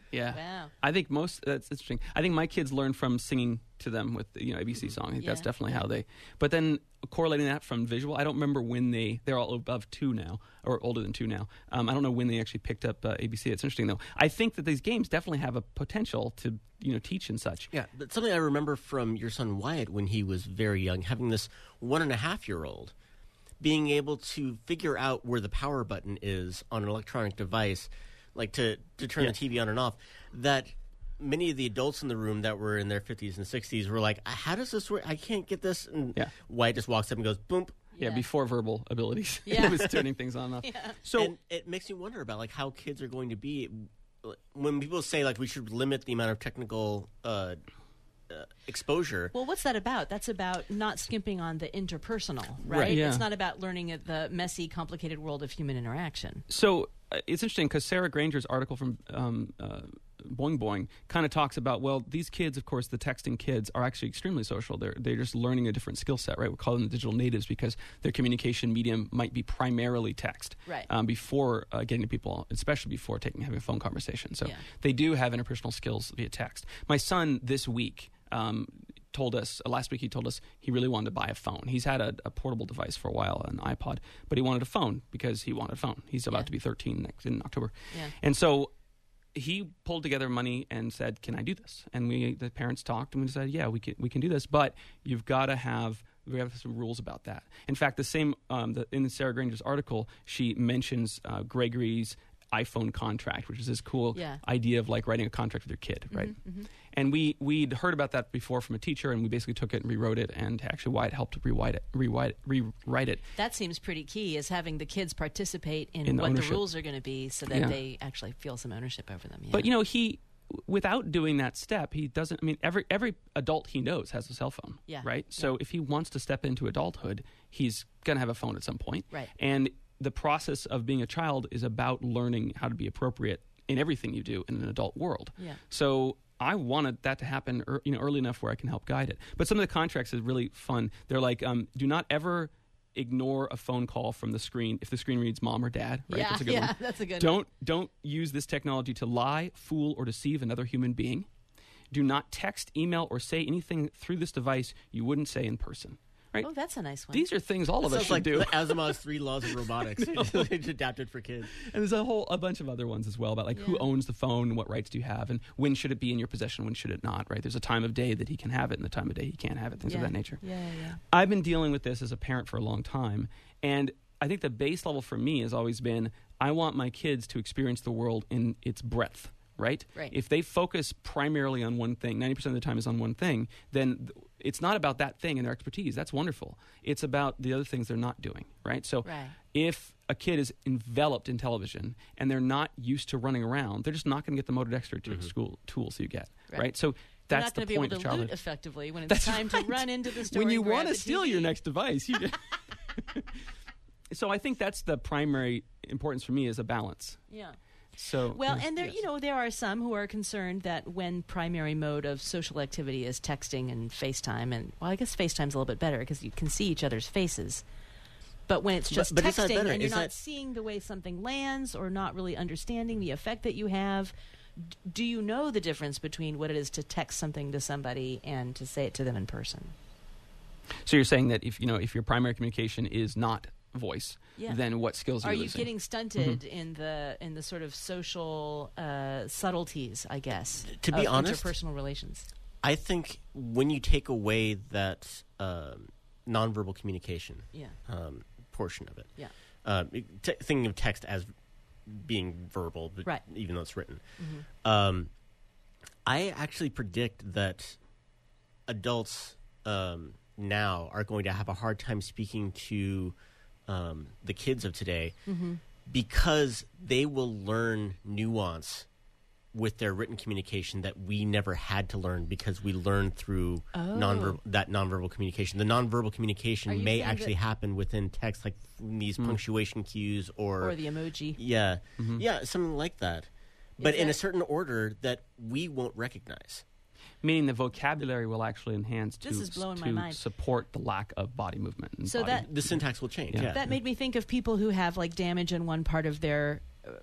Yeah. Wow. I think most that's interesting. I think my kids learn from singing to them with the, you know, A B C song. I think that's Yeah, definitely yeah. how they. But then correlating that from visual, I don't remember when they they're all above two now or older than two now. Um, I don't know when they actually picked up uh, A B C. It's interesting though. I think that these games definitely have a potential to you know teach and such. Yeah, but something I remember from your son Wyatt when he was very young, having this one and a half year old, being able to figure out where the power button is on an electronic device, like to, to turn Yeah. the T V on and off, that many of the adults in the room that were in their fifties and sixties were like, how does this work? I can't get this. And Yeah. Wyatt just walks up and goes, boom. Yeah, Yeah. before verbal abilities. Yeah. It was turning things on and off. Yeah. So And it makes me wonder about like how kids are going to be when people say like we should limit the amount of technical uh, uh, exposure. Well, what's that about? That's about not skimping on the interpersonal, right? Right, yeah. It's not about learning at the messy, complicated world of human interaction. So uh, it's interesting because Sarah Granger's article from um, uh, Boing Boing kind of talks about, well, these kids, of course, the texting kids are actually extremely social. They're they're just learning a different skill set, right? We call them the digital natives because their communication medium might be primarily text, Right. Um, before uh, getting to people, especially before taking having a phone conversation. So Yeah. they do have interpersonal skills via text. My son this week. Um, told us uh, last week he told us he really wanted to buy a phone. He's had a, a portable device for a while, an iPod, but he wanted a phone because he wanted a phone. He's about Yeah. to be thirteen next in October. Yeah. And so he pulled together money and said, "Can I do this?" And we, the parents, talked and we decided, "Yeah, we can. We can do this, but you've got to have we have some rules about that." In fact, the same um, the, in Sarah Granger's article, she mentions uh, Gregory's iPhone contract, which is this cool Yeah. idea of like writing a contract with your kid, right? And we we'd heard about that before from a teacher, and we basically took it and rewrote it. And actually, Wyatt helped rewrite it, rewrite it, rewrite it. That seems pretty key, is having the kids participate in, In what ownership. the rules are going to be so that Yeah. they actually feel some ownership over them. Yeah. But you know, he without doing that step, he doesn't. I mean, every every adult he knows has a cell phone, Yeah. right? So if he wants to step into adulthood, he's gonna have a phone at some point, Right. And the process of being a child is about learning how to be appropriate in everything you do in an adult world. Yeah. So I wanted that to happen, er, you know, early enough where I can help guide it. But some of the contracts is really fun. They're like, um, do not ever ignore a phone call from the screen if the screen reads mom or dad. Right? Yeah, That's a good yeah, one. that's a good Don't don't use this technology to lie, fool, or deceive another human being. Do not text, email, or say anything through this device you wouldn't say in person. Right? Oh, that's a nice one. These are things all of us Sounds should like do. the Asimov's three laws of robotics. It's adapted for kids. And there's a whole a bunch of other ones as well about like who Yeah. owns the phone, what rights do you have, and when should it be in your possession, when should it not, right? There's a time of day that he can have it and the time of day he can't have it, things yeah. of that nature. Yeah, yeah, yeah. I've been dealing with this as a parent for a long time, and I think the base level for me has always been I want my kids to experience the world in its breadth, right? Right. If they focus primarily on one thing, ninety percent of the time is on one thing, then th- it's not about that thing and their expertise. That's wonderful. It's about the other things they're not doing, right? So Right. if a kid is enveloped in television and they're not used to running around, they're just not going to get the motor dexterity school tools you get, Right. right? So They're that's not going the to be point able of to childhood. loot effectively when it's That's time right. to run into the store when you and grab want to the steal T V. your next device. You so I think that's the primary importance for me is a balance. Yeah. So Well, yes, and there, yes. you know, there are some who are concerned that when primary mode of social activity is texting and FaceTime, and well, I guess FaceTime's a little bit better because you can see each other's faces. But when it's But- just but is that texting better? and you're Is not that- seeing the way something lands or not really understanding the effect that you have, d- do you know the difference between what it is to text something to somebody and to say it to them in person? So you're saying that if you know if your primary communication is not voice, Yeah. then what skills are, Are you you losing? getting stunted in the in the sort of social uh, subtleties, I guess, To be of honest- interpersonal relations? I think when you take away that um, nonverbal communication Yeah. um, portion of it, Yeah. um, it- t- thinking of text as being verbal, but Right. even though it's written, Mm-hmm. um, I actually predict that adults um, now are going to have a hard time speaking to um, the kids of today Mm-hmm. because they will learn nuance with their written communication that we never had to learn because we learned through Oh. nonverbal that nonverbal communication. The nonverbal Are communication you may saying actually that- happen within text, like these punctuation cues or, Or the emoji. yeah, yeah, something like that. But in a that- certain order that we won't recognize. Meaning the vocabulary will actually enhance to, This is blowing to my mind. support the lack of body movement. And So body that- The syntax will change. Yeah. Yeah, That made me think of people who have like damage in one part of their uh,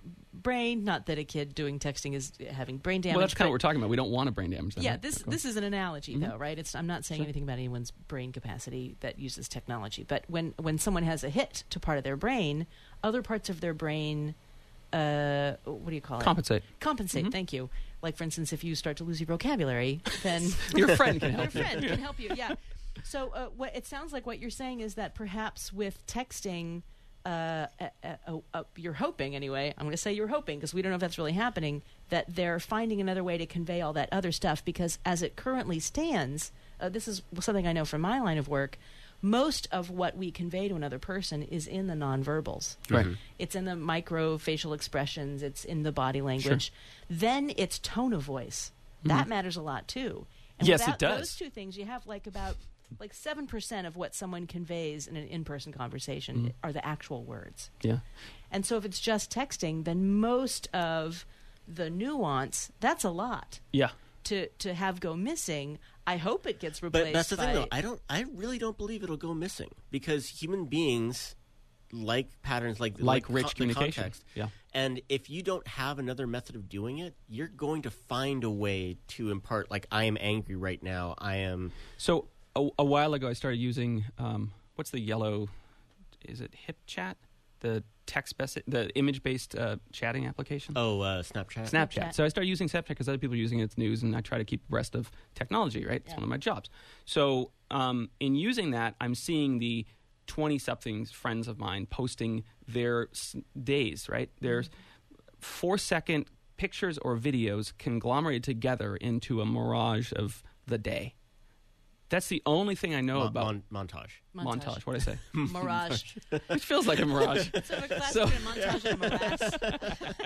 brain. Not that a kid doing texting is having brain damage. Well, that's kind of but- what we're talking about. We don't want to brain damage them. Yeah, right? this Cool. this is an analogy, Mhm. though, right? It's I'm not saying Sure. anything about anyone's brain capacity that uses technology, but when when someone has a hit to part of their brain, other parts of their brain, uh, what do you call it? Compensate. Compensate. Mhm. Thank you. Like, for instance, if you start to lose your vocabulary, then Your friend can your help you. friend can help you. Yeah. So uh, what it sounds like what you're saying is that perhaps with texting, uh, uh, uh, uh, you're hoping anyway. I'm going to say you're hoping because we don't know if that's really happening. That they're finding another way to convey all that other stuff because as it currently stands, uh, this is something I know from my line of work. Most of what we convey to another person is in the nonverbals. Right. It's in the micro facial expressions. It's in the body language. Then it's tone of voice. That Mhm. matters a lot too. And Yes, it without does. Those two things, you have like about like seven percent of what someone conveys in an in-person conversation Mhm. are the actual words. Yeah. And so if it's just texting, then most of the nuance, that's a lot Yeah. to to have go missing. I hope it gets But replaced that's the by thing, though. I don't. I really don't believe it'll go missing because human beings like patterns, like Like, rich con- the communication. context. Yeah. And if you don't have another method of doing it, you're going to find a way to impart. Like, I am angry right now. I am. So a, a while ago, I started using um, what's the yellow? Is it HipChat? The text based, the image based uh, chatting application. Oh, uh, Snapchat. Snapchat. Snapchat. So I started using Snapchat because other people are using it. It's news, and I try to keep abreast of technology. Right, it's Yeah. one of my jobs. So um, in using that, I'm seeing the twenty-somethings friends of mine posting their s- days. Right, there's four-second pictures or videos conglomerated together into a mirage of the day. That's the only thing I know Mon- about mon- montage. montage. What did I say? mirage. It feels like a mirage. So a class So- between a montage and a morass.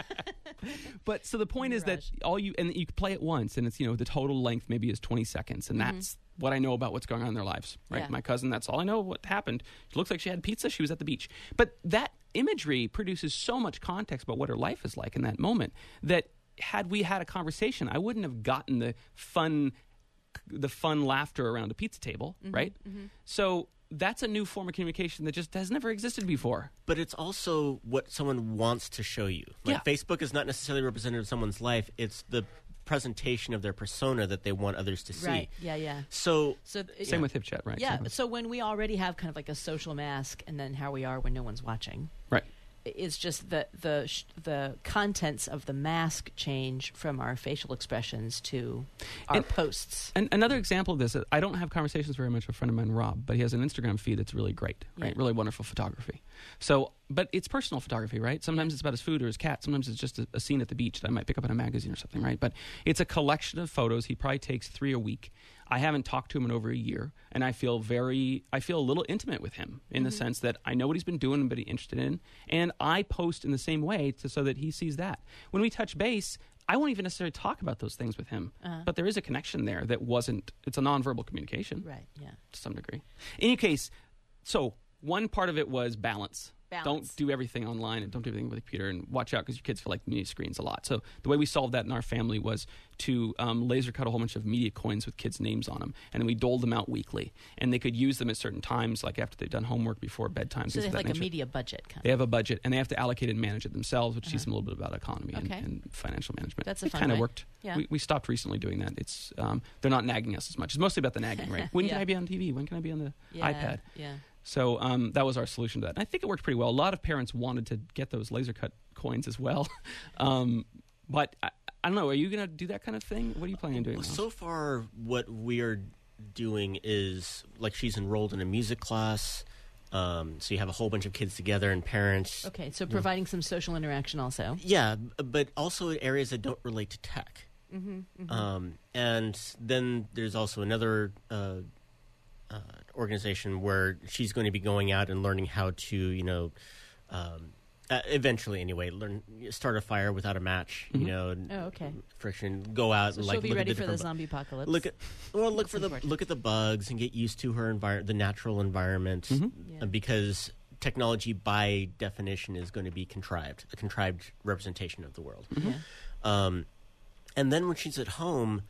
But so the point is that Mirage. all you and you can play it once, and it's you know the total length maybe is twenty seconds, and that's what I know about what's going on in their lives. Right, Yeah. my cousin. That's all I know. What happened? She looks like she had pizza. She was at the beach. But that imagery produces so much context about what her life is like in that moment that had we had a conversation, I wouldn't have gotten the fun, the fun laughter around a pizza table. Right. So that's a new form of communication that just has never existed before. But it's also what someone wants to show you. Like, Yeah. Facebook is not necessarily representative of someone's life. It's the presentation of their persona that they want others to see. Right. Yeah. Yeah. So So th- Same with HipChat, right? Yeah. Exactly. So when we already have kind of like a social mask, and then how we are when no one's watching, Right. it's just the the sh- the contents of the mask change from our facial expressions to our And- posts. And another example of this, I don't have conversations very much with a friend of mine, Rob, but he has an Instagram feed that's really great, right? Yeah. Really wonderful photography. So, but it's personal photography, right? Sometimes it's about his food or his cat. Sometimes it's just a, a scene at the beach that I might pick up in a magazine or something, right? But it's a collection of photos. He probably takes three a week. I haven't talked to him in over a year, and I feel very, I feel a little intimate with him in the sense that I know what he's been doing and what he's interested in, and I post in the same way to, so that he sees that. When we touch base, I won't even necessarily talk about those things with him, Uh-huh. but there is a connection there that wasn't, it's a nonverbal communication Right. Yeah. to some degree. In any case, so one part of it was balance. Balance. Don't do everything online and don't do everything with a computer, and watch out because your kids feel like mini screens a lot. So the way we solved that in our family was to um, laser cut a whole bunch of media coins with kids' names on them, and then we doled them out weekly, and they could use them at certain times, like after they've done homework, before bedtime. So things they of have that like a nature. media budget kind They of. have a budget, and they have to allocate it and manage it themselves, which Uh-huh. teaches them a little bit about economy and, Okay. and financial management. That's a it fun kind of way. worked. Yeah. We, we stopped recently doing that. It's um, they're not nagging us as much. It's mostly about the nagging, right? When Yeah. can I be on T V? When can I be on the Yeah. iPad? Yeah. So um, that was our solution to that. And I think it worked pretty well. A lot of parents wanted to get those laser cut coins as well. um, but I, I don't know. Are you going to do that kind of thing? What are you planning on doing? Well, Miles? so far, what we're doing is like she's enrolled in a music class. Um, so you have a whole bunch of kids together and parents. Okay. So providing some social interaction also. Yeah, b- but also in areas that don't relate to tech. Mm-hmm, Um, and then there's also another uh, uh, organization where she's going to be going out and learning how to, you know, um, uh, eventually anyway, learn start a fire without a match. Mhm. You know, and Oh, okay. friction. Go out So and she'll like be look ready at the for the different bu- zombie apocalypse. Look at well, look That's for the important. look at the bugs and get used to her environment, the natural environment, Mhm. Yeah. uh, because technology by definition is going to be contrived, a contrived representation of the world. Yeah. Um, and then when she's at home,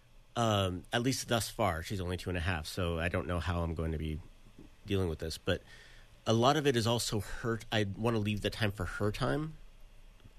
um, at least thus far, she's only two and a half, so I don't know how I'm going to be dealing with this. But a lot of it is also her. I want to leave the time for her time.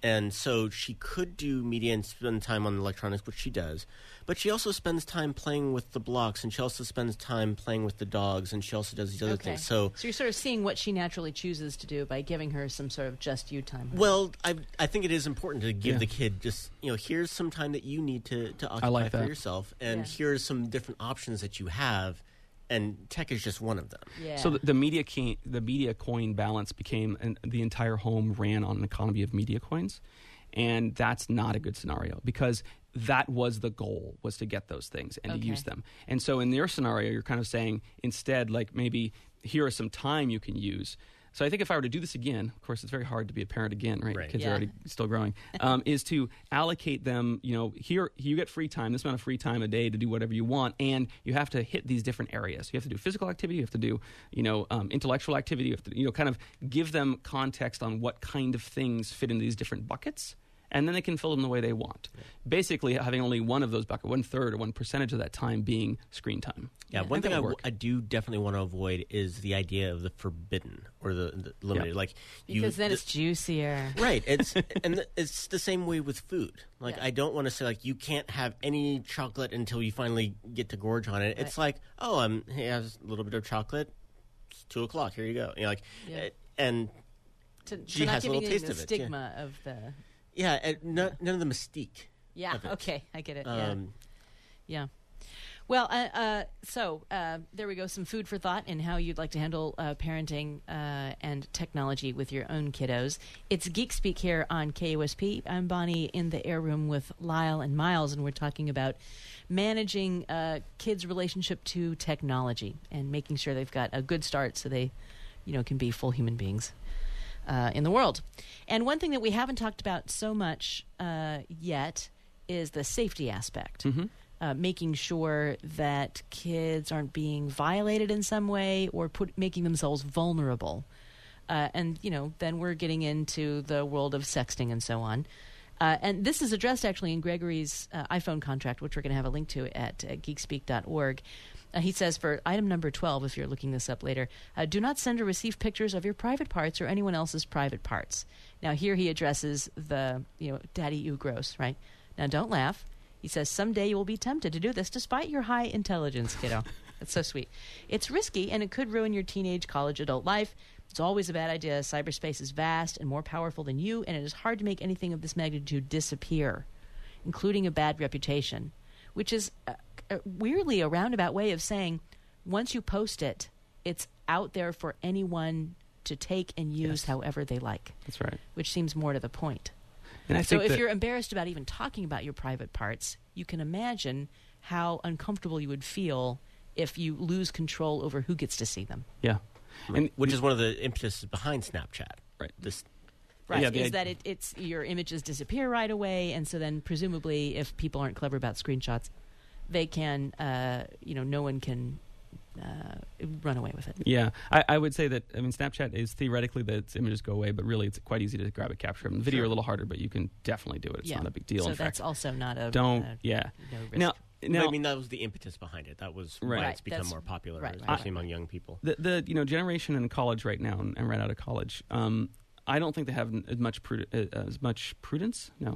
And so she could do media and spend time on electronics, which she does. But she also spends time playing with the blocks, and she also spends time playing with the dogs, and she also does these other Okay. things. So, So you're sort of seeing what she naturally chooses to do by giving her some sort of just you time. well, I I think it is important to give Yeah. the kid just, you know, here's some time that you need to, to occupy like for that. yourself, and Yeah. here's some different options that you have, and tech is just one of them. Yeah. So the, the media key, the media coin balance became an, the entire home ran on an economy of media coins, and that's not a good scenario because that was the goal, was to get those things and Okay. to use them. And so in your scenario, you're kind of saying instead, like maybe here is some time you can use. So I think if I were to do this again, of course, it's very hard to be a parent again, right? Right. Kids Yeah. are already still growing. Um, is to allocate them, you know, here you get free time, this amount of free time a day to do whatever you want, and you have to hit these different areas. You have to do physical activity, you have to do, you know, um, intellectual activity, you have to, you know, kind of give them context on what kind of things fit into these different buckets. And then they can fill them the way they want. Basically, having only one of those buckets, one third or one percentage of that time being screen time. Yeah, Yeah. one And thing I, that'll w- work. I do definitely want to avoid is the idea of the forbidden or the, the limited. Yeah. Like you, because then the- it's juicier. right. It's and th- it's the same way with food. Like Yeah. I don't want to say like you can't have any chocolate until you finally get to gorge on it. It's like oh, I'm hey, I have a little bit of chocolate. It's two o'clock. Here you go. You know, like Yeah. eh, and To, to She not has a giving little you taste the of it, yeah. stigma of the. yeah, and no, none of the mystique. Yeah. of it. Okay, I get it. yeah. Um, Yeah. Well, uh, uh, so uh, there we go. Some food for thought in how you'd like to handle uh, parenting uh, and technology with your own kiddos. It's Geek Speak here on K O S P. I'm Bonnie in the air room with Lyle and Miles, and we're talking about managing uh, kids' relationship to technology and making sure they've got a good start so they, you know, can be full human beings uh, in the world. And one thing that we haven't talked about so much uh, yet is the safety aspect. Mm-hmm. Uh, making sure that kids aren't being violated in some way or put making themselves vulnerable. Uh, and, you know, then we're getting into the world of sexting and so on. Uh, and this is addressed actually in Gregory's uh, iPhone contract, which we're going to have a link to at uh, geekspeak dot org. Uh, he says for item number twelve, if you're looking this up later, uh, do not send or receive pictures of your private parts or anyone else's private parts. Now, here he addresses the, you know, daddy, you gross, right? Now, don't laugh. He says, someday you will be tempted to do this despite your high intelligence, kiddo. That's so sweet. It's risky, and it could ruin your teenage, college, adult life. It's always a bad idea. Cyberspace is vast and more powerful than you, and it is hard to make anything of this magnitude disappear, including a bad reputation, which is uh, uh, weirdly a roundabout way of saying once you post it, it's out there for anyone to take and use Yes. however they like, That's right. which seems more to the point. And I So think if that, you're embarrassed about even talking about your private parts, you can imagine how uncomfortable you would feel if you lose control over who gets to see them. yeah, and which is one of the impetuses behind Snapchat. Right. This Right. Yeah, the is id- that it, it's your images disappear right away, and so then presumably if people aren't clever about screenshots, they can, uh, you know, no one can uh, run away with it. Yeah, I, I would say that, I mean, Snapchat is theoretically that its images go away, but really it's quite easy to grab a capture of them. Video Sure. a little harder, but you can definitely do it. It's yeah. not a big deal. So in that's fact, also not a don't, uh, yeah. no risk. Now, now I mean, that was the impetus behind it. That was Right. why Right, it's become that's- more popular, right, right, especially right. among young people. the, the you know generation in college right now and, and right out of college, um, I don't think they have n- as much prud- uh, as much prudence. No,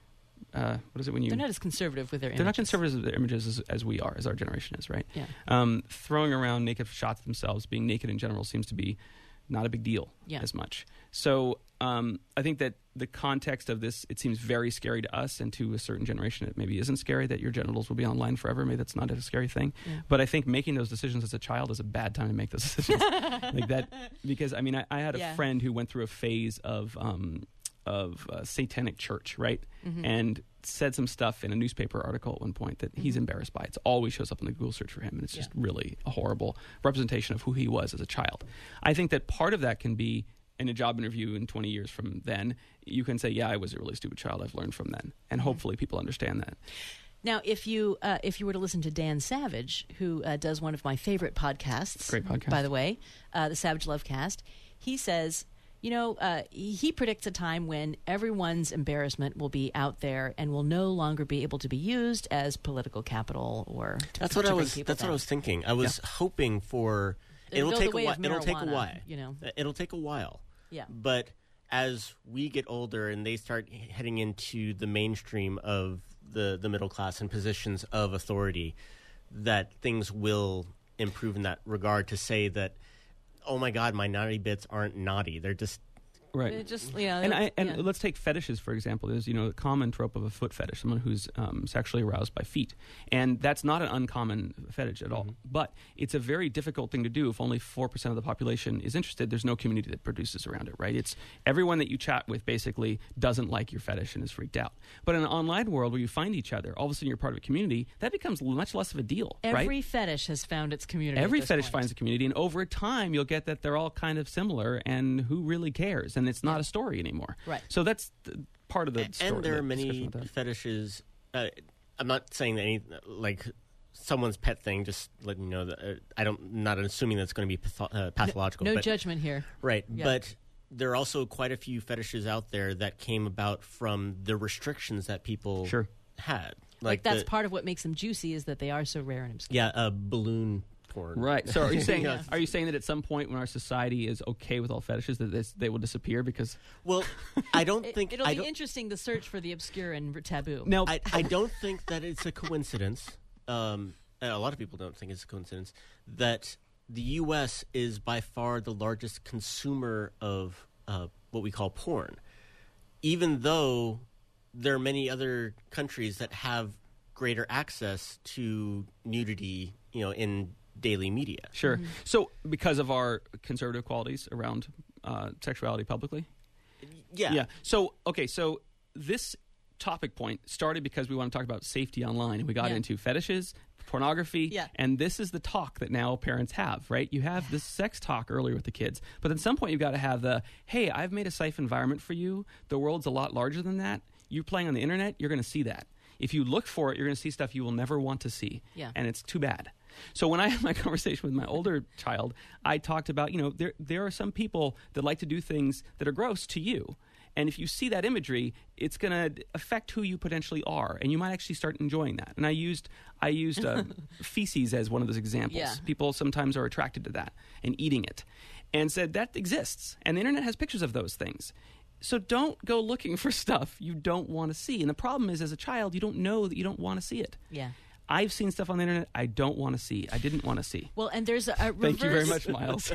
uh, what is it when you? they're not as conservative with their They're not images. conservative with their images as, as we are, as our generation is, right? Yeah. Um, throwing around naked shots of themselves, being naked in general, seems to be not a big deal Yeah. as much. So um, I think that the context of this, it seems very scary to us, and to a certain generation, it maybe isn't scary that your genitals will be online forever. Maybe that's not a scary thing. Yeah. But I think making those decisions as a child is a bad time to make those decisions. like that, because I mean, I, I had a Yeah. friend who went through a phase of um, of uh, satanic church, right? Mhm. And said some stuff in a newspaper article at one point that he's Mhm. embarrassed by. It always shows up in the Google search for him, and it's just really a horrible representation of who he was as a child. I think that part of that can be in a job interview in twenty years from then. You can say, yeah, I was a really stupid child. I've learned from then. And Mhm. hopefully people understand that. Now, if you uh, if you were to listen to Dan Savage, who uh, does one of my favorite podcasts, Great podcast. by the way, uh, the Savage Love Cast, he says, you know, uh, he predicts a time when everyone's embarrassment will be out there and will no longer be able to be used as political capital or to, That's to what I bring was. people That's what I down. was thinking. I was hoping for. It'll It'll go take the a way while. of It'll take a marijuana, while. you know. It'll take a while. Yeah. But as we get older and they start heading into the mainstream of the, the middle class and positions of authority, that things will improve in that regard to say that, oh my God, my naughty bits aren't naughty. They're just... Right. It just, yeah, And I, and yeah. let's take fetishes, for example. There's, you know, the common trope of a foot fetish, someone who's um, sexually aroused by feet. And that's not an uncommon fetish at all. But it's a very difficult thing to do if only four percent of the population is interested. There's no community that produces around it, right? It's everyone that you chat with basically doesn't like your fetish and is freaked out. But in an online world where you find each other, all of a sudden you're part of a community, that becomes much less of a deal, right? Every fetish has found its community. at Every this fetish point. finds a community, and over time you'll get that they're all kind of similar, and who really cares? And it's not a story anymore. Right. So that's the, part of the And story. there are the many discussion with that. fetishes. Uh, I'm not saying that any like someone's pet thing. Just letting you know that uh, I don't. Not assuming that's going to be patho- uh, pathological. No but, judgment here. Right, Yeah. but there are also quite a few fetishes out there that came about from the restrictions that people Sure. had. Like, that's the- part of what makes them juicy is that they are so rare and obscure. Yeah, uh, balloon porn. Right. So are you saying Yeah. are you saying that at some point when our society is okay with all fetishes that this, they will disappear because Well, I don't It, think it'll I be don't, interesting to search for the obscure and taboo. now I, I don't think that it's a coincidence. Um, a lot of people don't think it's a coincidence that the U S is by far the largest consumer of uh, what we call porn, even though there are many other countries that have greater access to nudity, you know, in daily media. sure. So because of our conservative qualities around uh, sexuality publicly? Yeah. Yeah. So, okay, so this topic point started because we want to talk about safety online, and we got Yeah. into fetishes, pornography, Yeah. and this is the talk that now parents have, right? You have this sex talk earlier with the kids, but at some point you've got to have the, hey, I've made a safe environment for you. The world's a lot larger than that. You're playing on the internet, you're going to see that. If you look for it, you're going to see stuff you will never want to see, Yeah. and it's too bad. So when I had my conversation with my older child, I talked about, you know, there there are some people that like to do things that are gross to you. And if you see that imagery, it's going to affect who you potentially are, and you might actually start enjoying that. And I used I used uh, feces as one of those examples. Yeah. People sometimes are attracted to that and eating it, and said that exists, and the internet has pictures of those things. So don't go looking for stuff you don't want to see. And the problem is, as a child, you don't know that you don't want to see it. Yeah. I've seen stuff on the internet I don't want to see. I didn't want to see. Well, and there's a, a reverse. Thank you very much, Miles.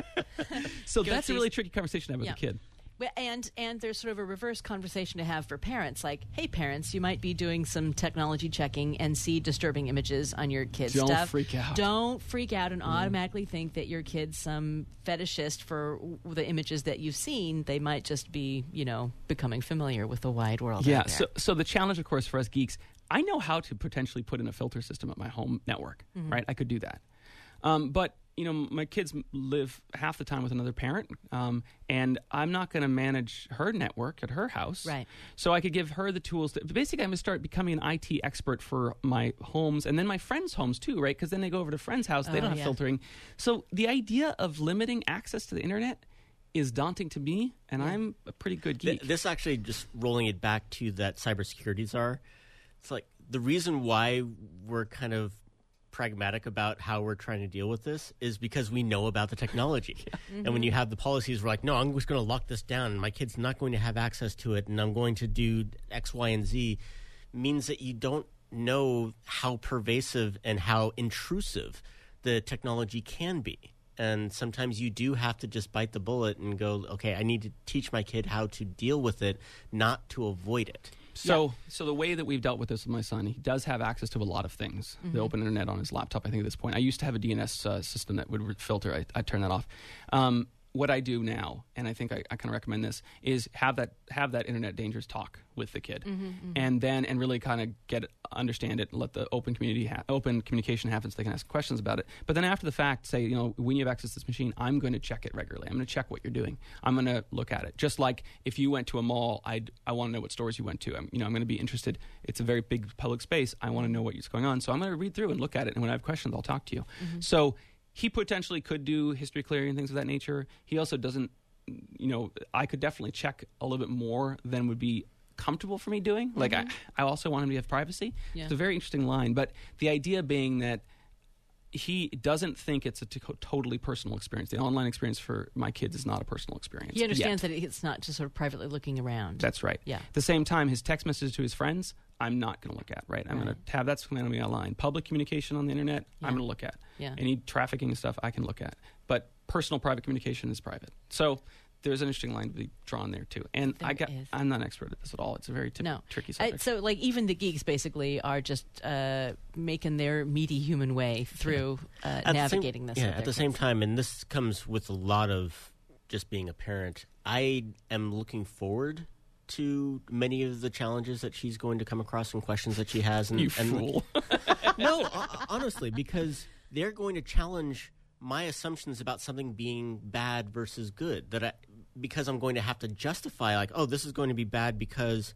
so that's a Guilty. really tricky conversation to have with Yeah. a kid. Well, And and there's sort of a reverse conversation to have for parents. Like, hey, parents, you might be doing some technology checking and see disturbing images on your kids' Don't stuff. freak out. Don't freak out and automatically think that your kid's some fetishist for w- the images that you've seen. They might just be, you know, becoming familiar with the wide world. Yeah. out there. So, so the challenge, of course, for us geeks, I know how to potentially put in a filter system at my home network, Mm-hmm. right? I could do that. Um, but, you know, my kids live half the time with another parent, um, and I'm not going to manage her network at her house. Right. So I could give her the tools. To, basically, I'm going to start becoming an I T expert for my homes and then my friends' homes, too, right? Because then they go over to friends' house. They Oh, don't have yeah. filtering. So the idea of limiting access to the internet is daunting to me, and I'm a pretty good Th- geek. this actually just rolling it back to that cybersecurity czar. It's like the reason why we're kind of pragmatic about how we're trying to deal with this is because we know about the technology. And when you have the policies, we're like, no, I'm just going to lock this down. My kid's not going to have access to it, and I'm going to do X, Y, and Z, means that you don't know how pervasive and how intrusive the technology can be. And sometimes you do have to just bite the bullet and go, okay, I need to teach my kid how to deal with it, not to avoid it. So, so the way that we've dealt with this with my son, he does have access to a lot of things. The open internet on his laptop, I think, at this point. I used to have a D N S uh, system that would re- filter. I, I turned that off. Um, what I do now, and I think I, I kind of recommend this, is have that have that internet dangers talk with the kid, and then and really kind of get it, understand it, let the open community ha- open communication happen, so they can ask questions about it. But then after the fact, say, you know, when you have access to this machine, I'm going to check it regularly. I'm going to check what you're doing. I'm going to look at it. Just like if you went to a mall, I'd I want to know what stores you went to. I'm you know I'm going to be interested. It's a very big public space. I want to know what's going on, so I'm going to read through and look at it. And when I have questions, I'll talk to you. So. He potentially could do history clearing and things of that nature. He also doesn't, you know, I could definitely check a little bit more than would be comfortable for me doing. Like, I, I also want him to have privacy. Yeah. It's a very interesting line. But the idea being that he doesn't think it's a t- totally personal experience. The online experience for my kids is not a personal experience. He understands yet. that it's not just sort of privately looking around. That's right. Yeah. At the same time, his text messages to his friends, I'm not going to look at, right? I'm Right. going to have that's going to be online. Public communication on the internet, Yeah. I'm going to look at. Yeah. Any trafficking and stuff, I can look at. But personal private communication is private. So there's an interesting line to be drawn there, too. And There I got, is. I'm not an expert at this at all. It's a very tip- No. tricky I, subject. so, like, even the geeks basically are just uh, making their meaty human way through uh, At the same- navigating this. Yeah, with at their the same kids. time, and this comes with a lot of just being a parent, I am looking forward to many of the challenges that she's going to come across and questions that she has. And, you and fool. no, ho- honestly, because they're going to challenge my assumptions about something being bad versus good. That I, because I'm going to have to justify, like, oh, this is going to be bad because,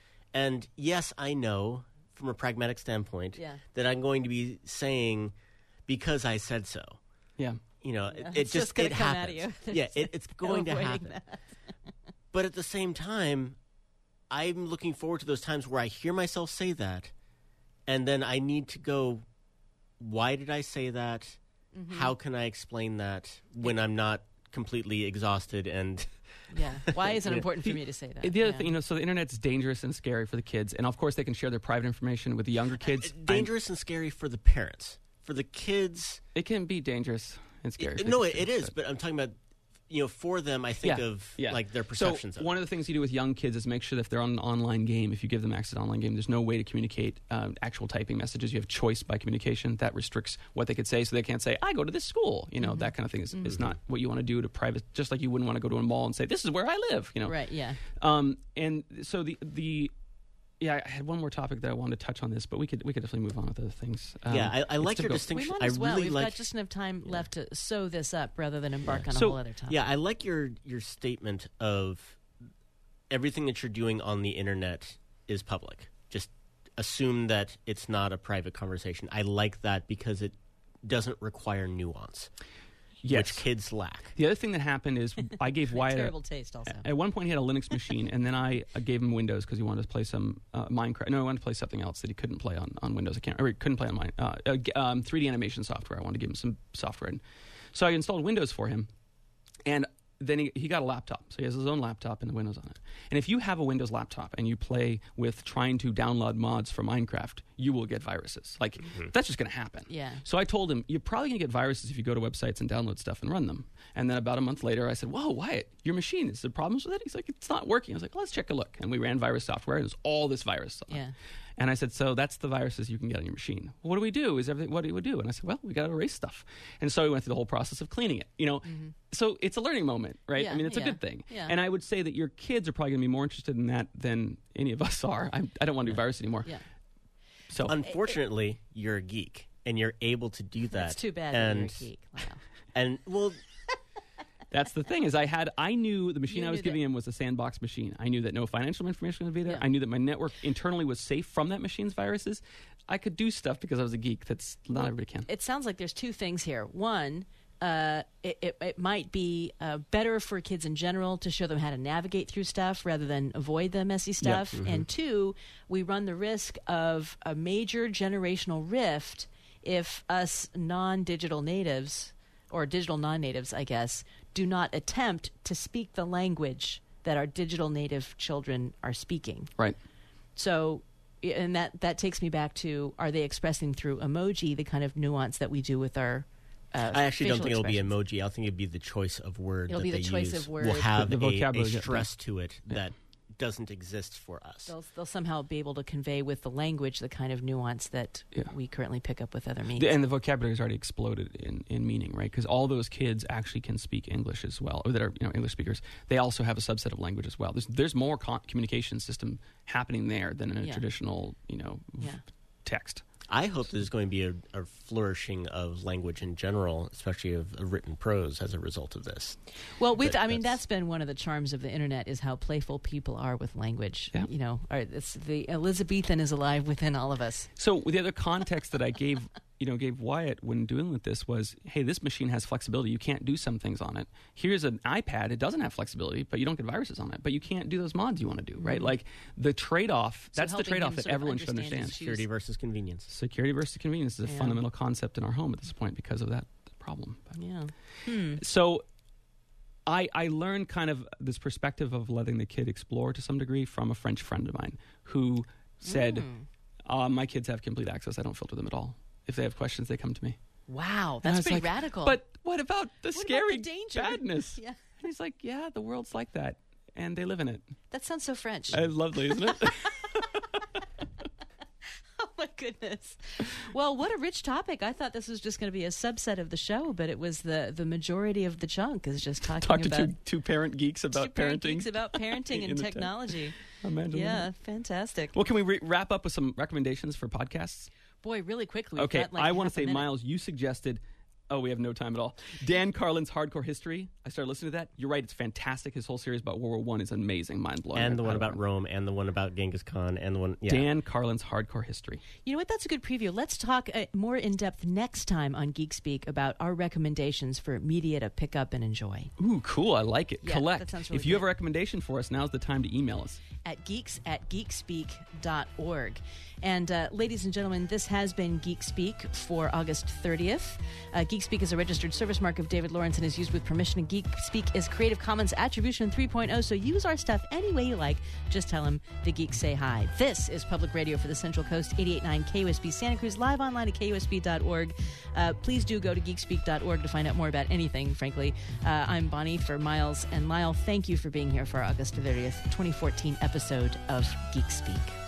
and yes, I know from a pragmatic standpoint Yeah. that I'm going to be saying because I said so. yeah. You know, Yeah, it, it it's just just gonna it come at happens. you. Yeah, it, it's going to avoiding happen. that. But at the same time, I'm looking forward to those times where I hear myself say that, and then I need to go, why did I say that? Mm-hmm. How can I explain that when I'm not completely exhausted and Yeah. Why is it Yeah. important for me to say that? The other Yeah. thing, you know, so the internet's dangerous and scary for the kids, and of course they can share their private information with the younger kids. I'm- dangerous and scary for the parents? For the kids, It can be dangerous and scary. no, it, it is. But I'm talking about, you know, for them, I think Yeah, of yeah. like their perceptions So of one it. of the things you do with young kids is make sure that if they're on an online game, if you give them access to an online game, there's no way to communicate um, actual typing messages. You have choice by communication. That restricts what they could say, so they can't say, I go to this school. You know, Mm-hmm. that kind of thing is, is not what you want to do to private, just like you wouldn't want to go to a mall and say, this is where I live, you know. Right. Yeah. Um, and so the, the, yeah, I had one more topic that I wanted to touch on this, but we could we could definitely move on with other things. Um, yeah, I, I it's like your difficult. We distinction. might I as well. really We've like got just enough time left to sew this up rather than embark on a So- whole other topic. Yeah, I like your your statement of everything that you're doing on the internet is public. Just assume that it's not a private conversation. I like that because it doesn't require nuance, Yes. which kids lack. The other thing that happened is I gave Wyatt a, Terrible taste, also. At one point, he had a Linux machine, and then I uh, gave him Windows because he wanted to play some uh, Minecraft. No, he wanted to play something else that he couldn't play on, on Windows. I can't, or he couldn't play on mine. Uh, uh, g- um, three D animation software. I wanted to give him some software, and so I installed Windows for him, and then he, he got a laptop. So he has his own laptop and the Windows on it. And if you have a Windows laptop and you play with trying to download mods for Minecraft, you will get viruses. Like, that's just going to happen. Yeah. So I told him, you're probably going to get viruses if you go to websites and download stuff and run them. And then about a month later, I said, whoa, Wyatt, your machine, is there problems with it? He's like, it's not working. I was like, well, let's check a look. And we ran virus software, and there's all this virus on it. Yeah. And I said, so that's the viruses you can get on your machine. Well, what do we do? Is everything, what do we do? And I said, well, we got to erase stuff. And so we went through the whole process of cleaning it, you know. So it's a learning moment, right? Yeah, I mean, it's yeah, a good thing. yeah. And I would say that your kids are probably going to be more interested in that than any of us are. I'm, I don't want to do virus anymore. Yeah. So Unfortunately, you're a geek and you're able to do that. It's too bad And that you're a geek. Wow. and well, that's the thing is I had I knew the machine You I was knew giving that- him was a sandbox machine. I knew that no financial information would be there. Yeah. I knew that my network internally was safe from that machine's viruses. I could do stuff because I was a geek. That's not everybody can. It sounds like there's two things here. One, uh, it, it, it might be uh, better for kids in general to show them how to navigate through stuff rather than avoid the messy stuff. And two, we run the risk of a major generational rift if us non-digital natives, or digital non-natives, I guess, do not attempt to speak the language that our digital native children are speaking. Right. So, and that, that takes me back to, are they expressing through emoji the kind of nuance that we do with our uh, I actually don't facial think it'll be expressions? emoji. I think it'll be the choice of word It'll that be the they choice use of word. will have The- the a- a, vocabulary, yeah. stress to it that doesn't exist for us. They'll, they'll somehow be able to convey with the language the kind of nuance that Yeah. we currently pick up with other means. The- and the vocabulary has already exploded in, in meaning, right? Because all those kids actually can speak English as well, or that are you know English speakers. They also have a subset of language as well. There's there's more con- communication system happening there than in a Yeah. traditional you know v- Yeah. text. I hope there's going to be a, a flourishing of language in general, especially of, of written prose, as a result of this. Well, we've, That- I mean, that's- that's been one of the charms of the internet is how playful people are with language. Yeah. You know, or it's the Elizabethan is alive within all of us. So the other context that I gave you know, gave Wyatt when dealing with this was, hey, this machine has flexibility. You can't do some things on it. Here's an iPad. It doesn't have flexibility, but you don't get viruses on it. But you can't do those mods you want to do, right? Like the trade-off, So that's the helping trade-off him that sort of everyone should understand his understand. shoes. Security versus convenience. Security versus convenience is a Yeah. fundamental concept in our home at this point because of that problem. But- Yeah. Hmm. So I, I learned kind of this perspective of letting the kid explore to some degree from a French friend of mine who said, Mm. uh, my kids have complete access. I don't filter them at all. If they have questions, they come to me. Wow, And I that's was pretty like, radical. But what about the What about scary the danger? badness? Yeah. And he's like, yeah, the world's like that. And they live in it. That sounds so French. Uh, lovely, isn't it? Oh my goodness. Well, what a rich topic. I thought this was just going to be a subset of the show, but it was the, the majority of the chunk is just talking Talk to about two, two parent geeks about two parent parenting. geeks about parenting In and the tent. technology. Imagine Yeah, that. fantastic. Well, can we re- wrap up with some recommendations for podcasts? Boy, really quickly. we've Okay, got like I want half to a say, minute. Miles, you suggested. Oh, we have no time at all. Dan Carlin's Hardcore History. I started listening to that. You're right; it's fantastic. His whole series about World War One is amazing, mind blowing. And the one about Rome, and the one about Genghis Khan, and the one yeah. Dan Carlin's Hardcore History. You know what? That's a good preview. Let's talk uh, more in depth next time on Geek Speak about our recommendations for media to pick up and enjoy Ooh, cool! I like it. Yeah, Collect. that sounds really if you have a good. recommendation for us, now's the time to email us. at geeks at geekspeak dot org. And uh, ladies and gentlemen, this has been Geek Speak for August thirtieth. Uh, Geek Speak is a registered service mark of David Lawrence and is used with permission. Geek Speak is Creative Commons Attribution three point oh, so use our stuff any way you like. Just tell them the geeks say hi. This is Public Radio for the Central Coast, eighty-eight point nine K U S B Santa Cruz, live online at K U S B dot org. Uh, please do go to geekspeak dot org to find out more about anything, frankly. Uh, I'm Bonnie for Miles and Lyle. Thank you for being here for our August thirtieth, twenty fourteen episode of Geek Speak.